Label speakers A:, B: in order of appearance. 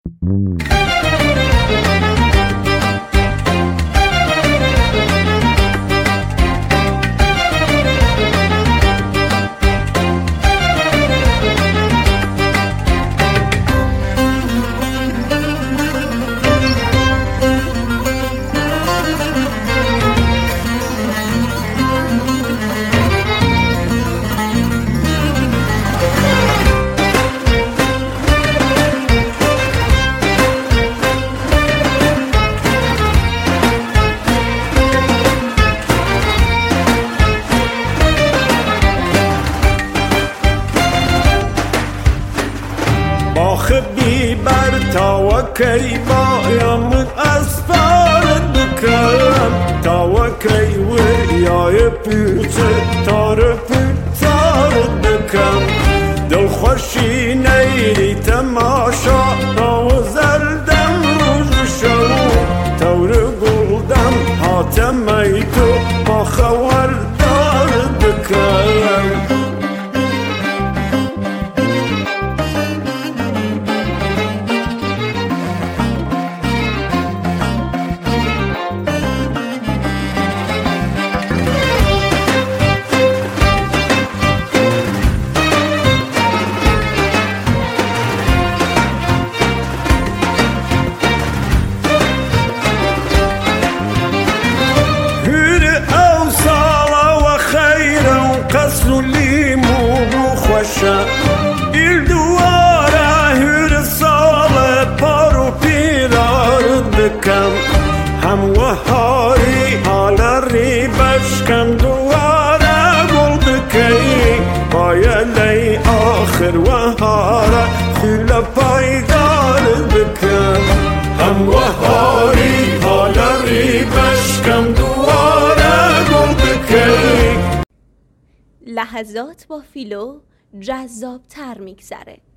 A: بر تا و کی بایم اسفار دکم تا و کی وریای پیچه تار پیچار دکم دل خوشی نیری تماشا تا و زردم روز شو تور گلدم حاتمی تو با خوردار دکم il duara hür sale paru pirar dikam ham wahari halari bashkam duara gul dikay bayalay akhir wahara khula paydar dikam ham wahari halari bashkam duara gul dikay
B: لحظات با فیلو جذاب تر میگذره.